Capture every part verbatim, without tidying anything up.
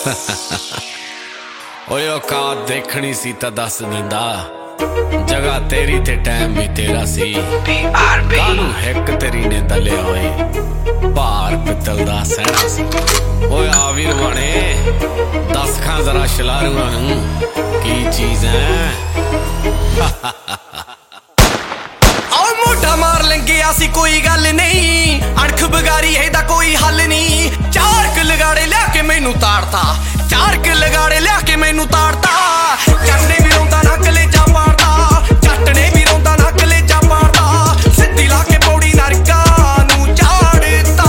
ओए औकात देखनी सी तां दस दिंदा, जगह तेरी ते टाइम भी तेरा सी। कानू हिक तेरी ने दलिया होए, भार पित्तल दा सहना सी। ओए आविर बने दस खां जरा शलारूआं नूं की चीज है। आओ मोटा मार लंघिया सी कोई गल नहीं, अणख बगारी एदा कोई हल नहीं। चार क लगाड़े लिया के मैनू ताड़ता, चार क लगाड़े लिया के मैनू ताड़ता। चटने भी रोंदा ना कलेजा पाड़दा, चटने भी रोंदा ना कलेजा पाड़दा। सिद्धी ला के पौड़ी नरका नू चाड़ता।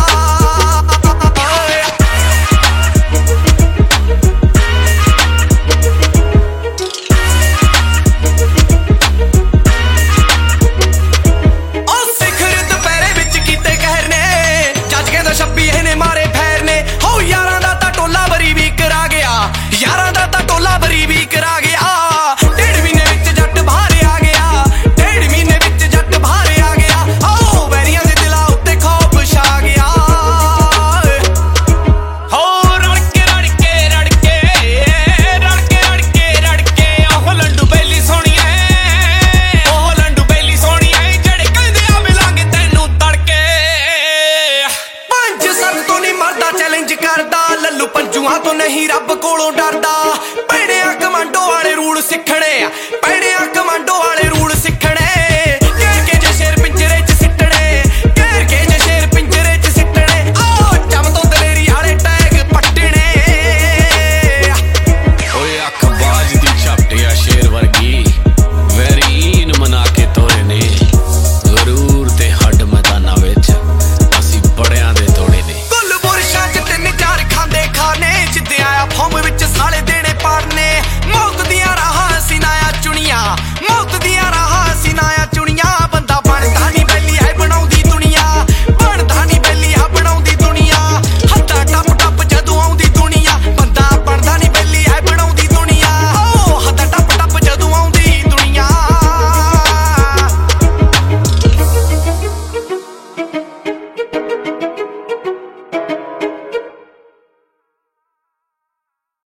ओ सिखर दुपहरे विच कीते कहर ने, जज कहंदा छब्बी इहने मारे फैर ने। हो यारां दा तां टोला बरी भी करा गया, यारां दा तां टोला बरी भी करा गया। डेढ़ महीने विच जट बाहर आ गया, डेढ़ महीने विच जट बाहर आ गया। ओ वैरियां दे दिलां उत्ते खौफ छा गया। हो रड़के रड़के रड़के रड़के रड़के रड़के ओह लंडू बेली सोहणीए, ओह लंडू बेली सोहणीए जेड़े कहंदे आ मिलांगे तैनू तड़के। पंज सत्त तो नहीं मरदा चैलेंज करदा, लल्लू पंजुआं तो नहीं रब कोलों डरदा। पैणिया कमांडो वाले रूल सिखणे, पैणिया कमांडो वाले रूल सिखणे।